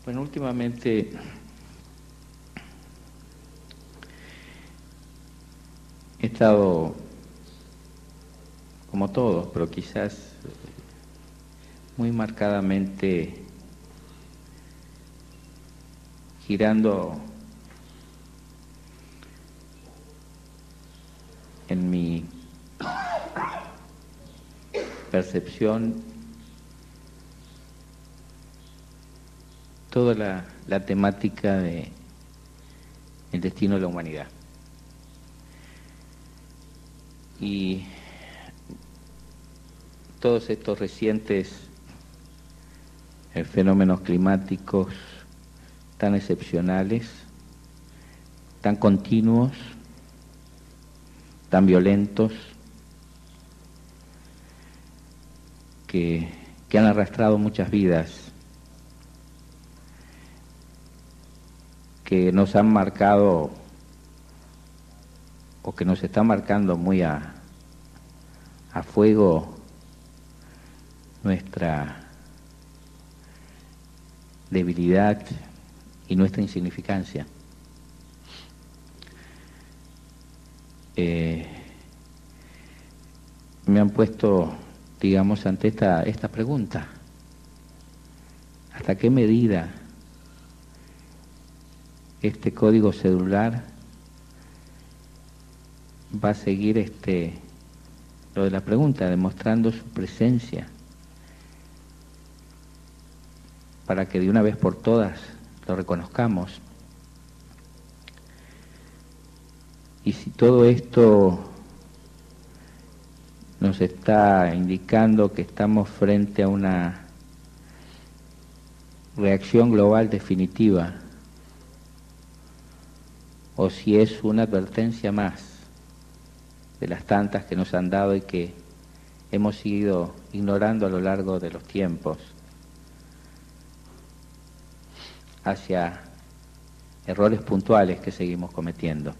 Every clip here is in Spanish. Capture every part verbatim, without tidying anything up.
Bueno, últimamente he estado, como todos, pero quizás muy marcadamente girando en mi percepción toda la, la temática de el destino de la humanidad. Y todos estos recientes eh, fenómenos climáticos tan excepcionales, tan continuos, tan violentos, que, que han arrastrado muchas vidas, que nos han marcado o que nos están marcando muy a, a fuego nuestra debilidad y nuestra insignificancia. Eh, me han puesto, digamos, ante esta, esta pregunta: ¿hasta qué medida este código celular va a seguir este lo de la pregunta, demostrando su presencia, para que de una vez por todas lo reconozcamos? Y si todo esto nos está indicando que estamos frente a una reacción global definitiva, o si es una advertencia más de las tantas que nos han dado y que hemos ido ignorando a lo largo de los tiempos, hacia errores puntuales que seguimos cometiendo.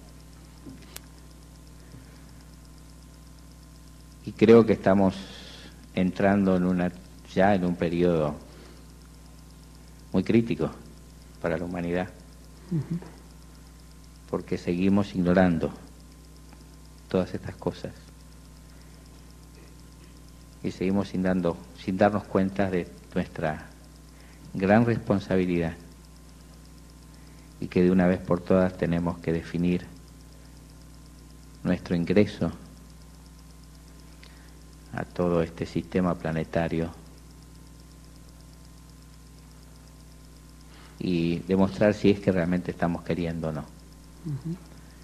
Y creo que estamos entrando en una, ya en un periodo muy crítico para la humanidad, uh-huh. porque seguimos ignorando todas estas cosas y seguimos sin, dando, sin darnos cuenta de nuestra gran responsabilidad, y que de una vez por todas tenemos que definir nuestro ingreso a todo este sistema planetario y demostrar si es que realmente estamos queriendo o no. Uh-huh.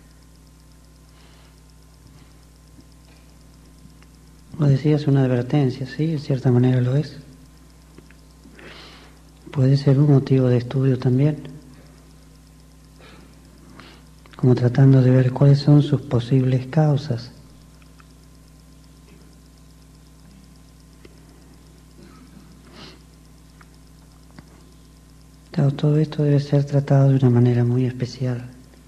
Como decías, una advertencia, sí, en cierta manera lo es. Puede ser un motivo de estudio también, como tratando de ver cuáles son sus posibles causas. Claro, todo esto debe ser tratado de una manera muy especial.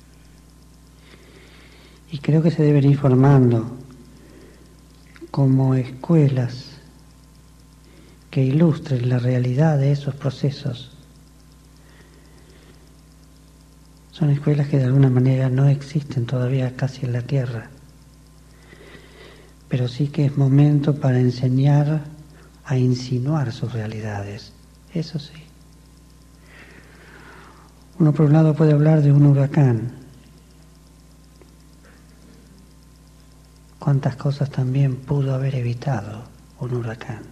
Y creo que se deben ir formando como escuelas que ilustren la realidad de esos procesos. Son escuelas que de alguna manera no existen todavía casi en la Tierra, pero sí que es momento para enseñar a insinuar sus realidades, eso sí. Uno por un lado puede hablar de un huracán. ¿Cuántas cosas también pudo haber evitado un huracán?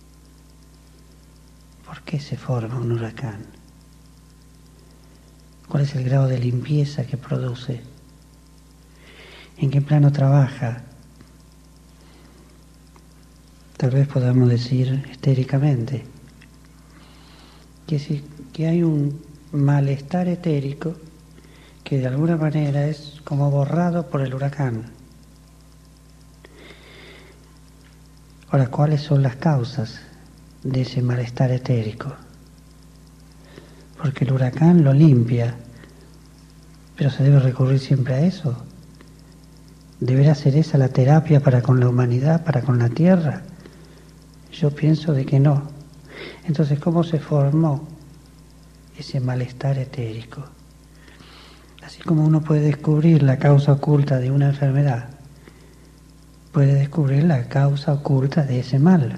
¿Por qué se forma un huracán? ¿Cuál es el grado de limpieza que produce? ¿En qué plano trabaja? Tal vez podamos decir estéricamente que, si, que hay un malestar etérico que de alguna manera es como borrado por el huracán. Ahora, ¿cuáles son las causas de ese malestar etérico? Porque el huracán lo limpia, pero se debe recurrir siempre a eso. ¿Deberá ser esa la terapia para con la humanidad, para con la Tierra? Yo pienso de que no. Entonces, ¿cómo se formó ese malestar etérico. Así como uno puede descubrir la causa oculta de una enfermedad, puede descubrir la causa oculta de ese mal.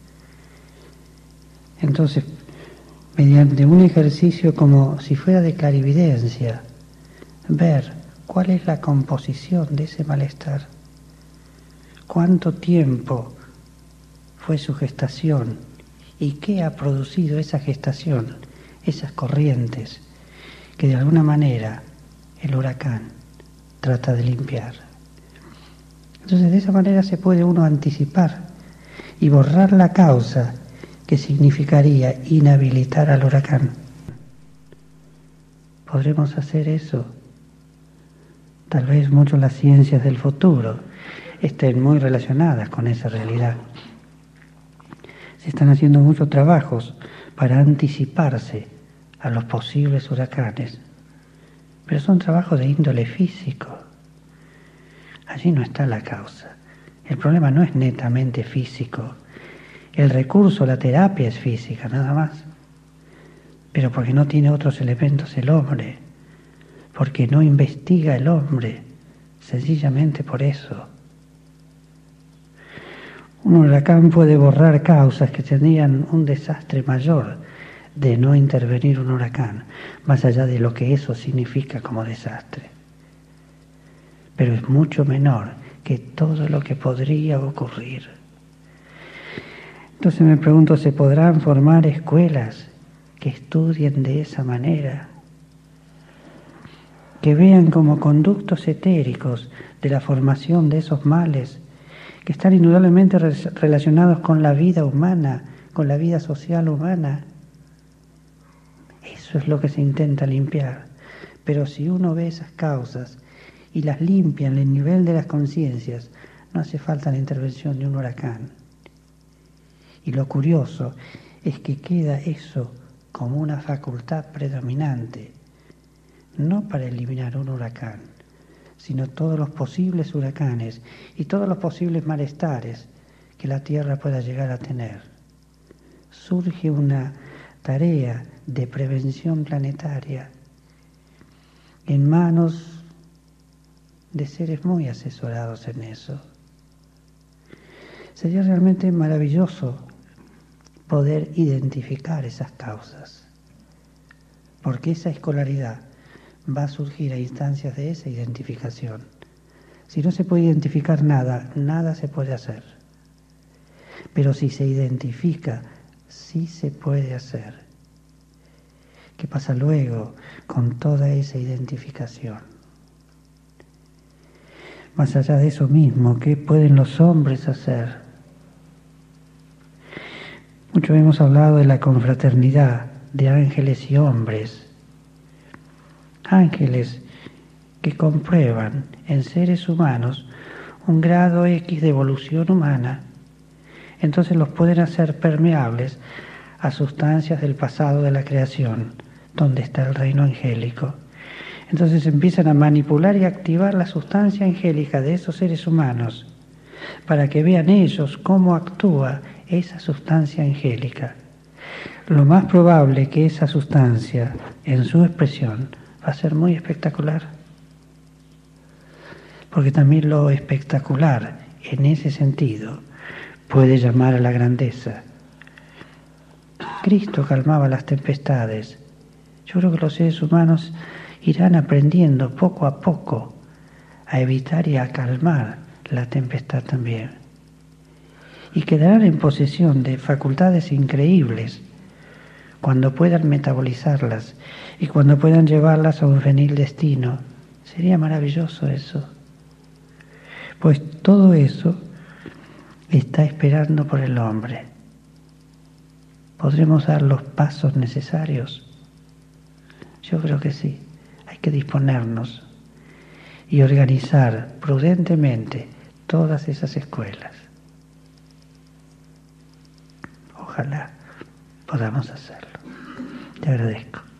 Entonces, mediante un ejercicio como si fuera de clarividencia, ver cuál es la composición de ese malestar, cuánto tiempo fue su gestación y qué ha producido esa gestación, esas corrientes que de alguna manera el huracán trata de limpiar. Entonces, de esa manera se puede uno anticipar y borrar la causa que significaría inhabilitar al huracán. ¿Podremos hacer eso? Tal vez mucho las ciencias del futuro estén muy relacionadas con esa realidad. Se están haciendo muchos trabajos para anticiparse a los posibles huracanes, pero son trabajos de índole físico. Allí no está la causa. El problema no es netamente físico. El recurso, la terapia es física, nada más. Pero porque no tiene otros elementos el hombre, porque no investiga el hombre, sencillamente por eso. Un huracán puede borrar causas que tendrían un desastre mayor de no intervenir un huracán, más allá de lo que eso significa como desastre. Pero es mucho menor que todo lo que podría ocurrir. Entonces me pregunto, ¿se podrán formar escuelas que estudien de esa manera? Que vean como conductos etéricos de la formación de esos males que están indudablemente relacionados con la vida humana, con la vida social humana. Eso es lo que se intenta limpiar. Pero si uno ve esas causas y las limpia en el nivel de las conciencias, no hace falta la intervención de un huracán. Y lo curioso es que queda eso como una facultad predominante, no para eliminar un huracán, sino todos los posibles huracanes y todos los posibles malestares que la Tierra pueda llegar a tener. Surge una tarea de prevención planetaria en manos de seres muy asesorados en eso. Sería realmente maravilloso poder identificar esas causas, porque esa escolaridad va a surgir a instancias de esa identificación. Si no se puede identificar nada, nada se puede hacer. Pero si se identifica, sí se puede hacer. ¿Qué pasa luego con toda esa identificación? Más allá de eso mismo, ¿qué pueden los hombres hacer? Mucho hemos hablado de la confraternidad de ángeles y hombres. Ángeles que comprueban en seres humanos un grado X de evolución humana, entonces los pueden hacer permeables a sustancias del pasado de la creación, donde está el reino angélico. Entonces empiezan a manipular y activar la sustancia angélica de esos seres humanos para que vean ellos cómo actúa esa sustancia angélica. Lo más probable es que esa sustancia, en su expresión, va a ser muy espectacular. Porque también lo espectacular, en ese sentido, puede llamar a la grandeza. Cristo calmaba las tempestades. Yo creo que los seres humanos irán aprendiendo poco a poco a evitar y a calmar la tempestad también. Y quedarán en posesión de facultades increíbles cuando puedan metabolizarlas y cuando puedan llevarlas a un feliz destino. Sería maravilloso eso. Pues todo eso está esperando por el hombre. ¿Podremos dar los pasos necesarios? Yo creo que sí. Hay que disponernos y organizar prudentemente todas esas escuelas. Ojalá podamos hacerlo. Te agradezco.